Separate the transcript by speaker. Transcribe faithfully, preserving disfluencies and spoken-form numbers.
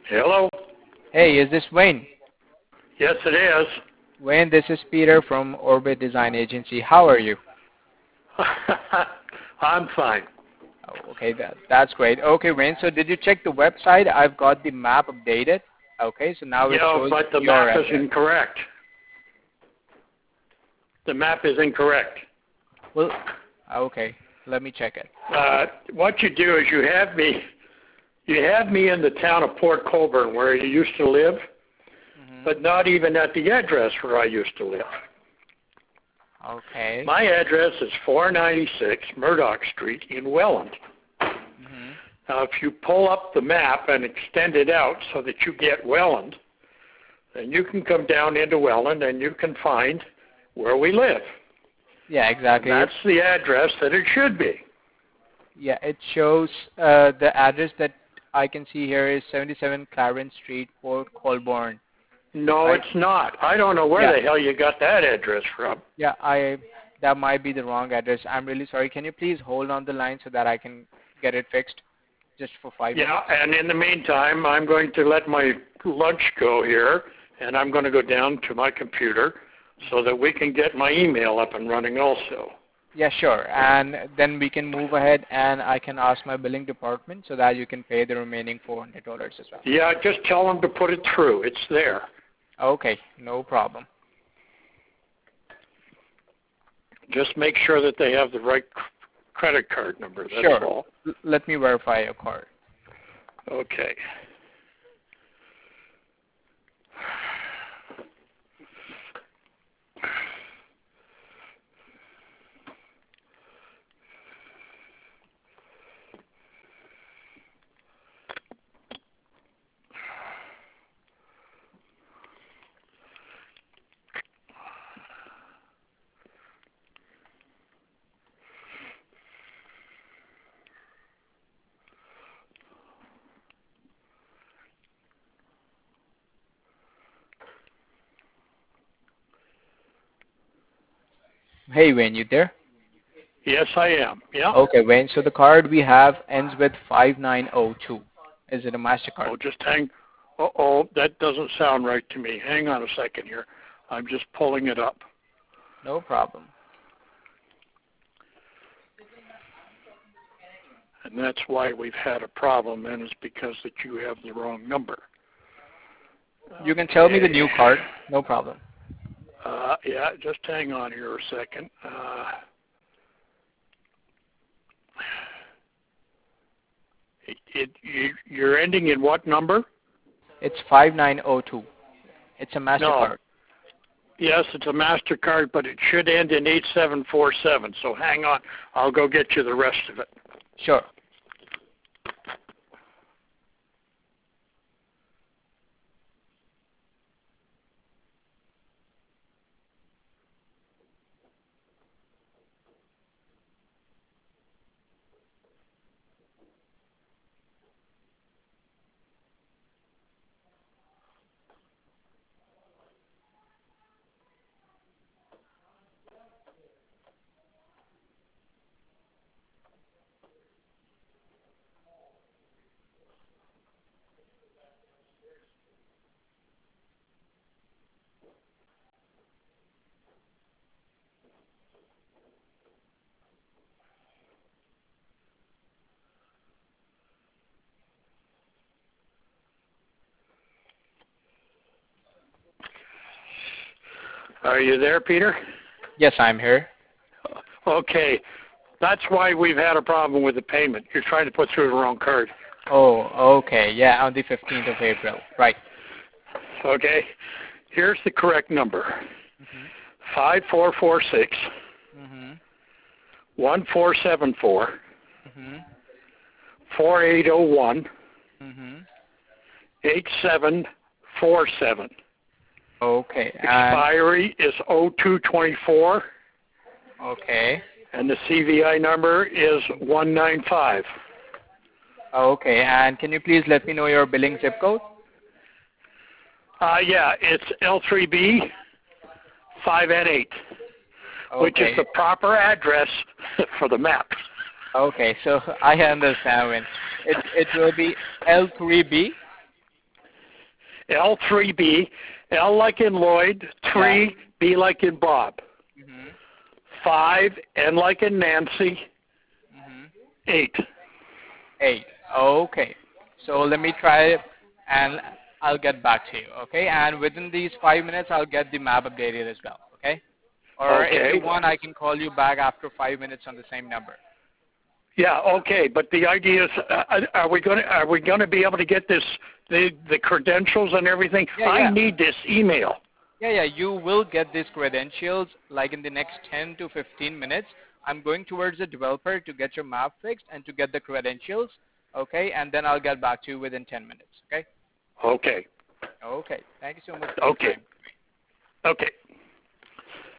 Speaker 1: Hello?
Speaker 2: Hey, is this Wayne?
Speaker 1: Yes, it is.
Speaker 2: Wayne, this is Peter from Orbit Design Agency. How are you?
Speaker 1: I'm fine.
Speaker 2: Oh, okay, that, that's great. Okay, Wayne, so did you check the website? I've got the map updated. Okay, so now it
Speaker 1: Yeah,
Speaker 2: shows
Speaker 1: but the
Speaker 2: your
Speaker 1: map is
Speaker 2: address.
Speaker 1: incorrect. The map is incorrect.
Speaker 2: Well, okay, let me check it.
Speaker 1: Uh, what you do is you have me, you have me in the town of Port Colborne where you used to live,
Speaker 2: Mm-hmm.
Speaker 1: but not even at the address where I used to live.
Speaker 2: Okay.
Speaker 1: My address is four ninety-six Murdoch Street in Welland.
Speaker 2: Mm-hmm.
Speaker 1: Now, if you pull up the map and extend it out so that you get Welland, then you can come down into Welland and you can find where we live.
Speaker 2: Yeah, exactly.
Speaker 1: And that's the address that it should be.
Speaker 2: Yeah, it shows uh, the address that I can see here is seventy-seven Clarence Street, Port Colborne.
Speaker 1: No,
Speaker 2: Right?
Speaker 1: it's not. I don't know where
Speaker 2: Yeah.
Speaker 1: the hell you got that address from.
Speaker 2: Yeah, I that might be the wrong address. I'm really sorry. Can you please hold on the line so that I can get it fixed just for five
Speaker 1: Yeah,
Speaker 2: minutes?
Speaker 1: and in the meantime, I'm going to let my lunch go here, and I'm going to go down to my computer so that we can get my email up and running also.
Speaker 2: Yeah, sure. And then we can move ahead and I can ask my billing department so that you can pay the remaining four hundred dollars as well.
Speaker 1: Yeah, just tell them to put it through. It's there.
Speaker 2: Okay, no problem.
Speaker 1: Just make sure that they have the right c- credit card number. That's
Speaker 2: Sure.
Speaker 1: all.
Speaker 2: L- let me verify your card.
Speaker 1: Okay.
Speaker 2: Hey, Wayne, you there?
Speaker 1: Yes, I am. Yeah.
Speaker 2: Okay, Wayne. So the card we have ends with five nine zero two. Is it a MasterCard?
Speaker 1: Oh, just hang. Uh-oh, that doesn't sound right to me. Hang on a second here. I'm just pulling it up.
Speaker 2: No problem.
Speaker 1: And that's why we've had a problem, and it's because that you have the wrong number.
Speaker 2: You can tell me the new card. No problem.
Speaker 1: Uh, yeah, just hang on here a second. Uh, it, it, you, you're ending in what number?
Speaker 2: It's five nine zero two. It's a
Speaker 1: No.
Speaker 2: MasterCard.
Speaker 1: Yes, it's a MasterCard, but it should end in eight seven four seven. So hang on. I'll go get you the rest of it.
Speaker 2: Sure.
Speaker 1: Are you there, Peter?
Speaker 2: Yes, I'm here.
Speaker 1: Okay. That's why we've had a problem with the payment. You're trying to put through the wrong card.
Speaker 2: Oh, okay. Yeah, on the fifteenth of April. Right.
Speaker 1: Okay. Here's the correct number.
Speaker 2: Mhm.
Speaker 1: Five four four six
Speaker 2: Mhm.
Speaker 1: one four seven four
Speaker 2: Mhm.
Speaker 1: four eight zero one
Speaker 2: Mhm.
Speaker 1: eight seven four seven.
Speaker 2: Okay. And
Speaker 1: Expiry is oh two twenty-four,
Speaker 2: okay.
Speaker 1: and the C V I number is one nine five.
Speaker 2: Okay. And can you please let me know your billing zip code?
Speaker 1: Uh, yeah, it's L three B five N eight,
Speaker 2: Okay.
Speaker 1: which is the proper address for the map.
Speaker 2: Okay. So I understand. When it it will be L three B.
Speaker 1: L three B, L like in Lloyd, three,
Speaker 2: Yeah.
Speaker 1: B like in Bob,
Speaker 2: Mm-hmm.
Speaker 1: five, N like in Nancy,
Speaker 2: Mm-hmm.
Speaker 1: eight.
Speaker 2: Eight. Okay. So let me try it, and I'll get back to you. Okay. And within these five minutes, I'll get the map updated as well. Okay. Or if
Speaker 1: Okay.
Speaker 2: you want, I can call you back after five minutes on the same number.
Speaker 1: Yeah, okay, but the idea is, uh, are we going to are we going to be able to get this the the credentials and everything?
Speaker 2: Yeah,
Speaker 1: I
Speaker 2: yeah.
Speaker 1: need this email.
Speaker 2: Yeah, yeah. You will get these credentials like in the next ten to fifteen minutes. I'm going towards the developer to get your map fixed and to get the credentials. Okay. And then I'll get back to you within ten minutes. Okay.
Speaker 1: Okay.
Speaker 2: Okay. Thank you so much for your
Speaker 1: Okay.
Speaker 2: time.
Speaker 1: Okay.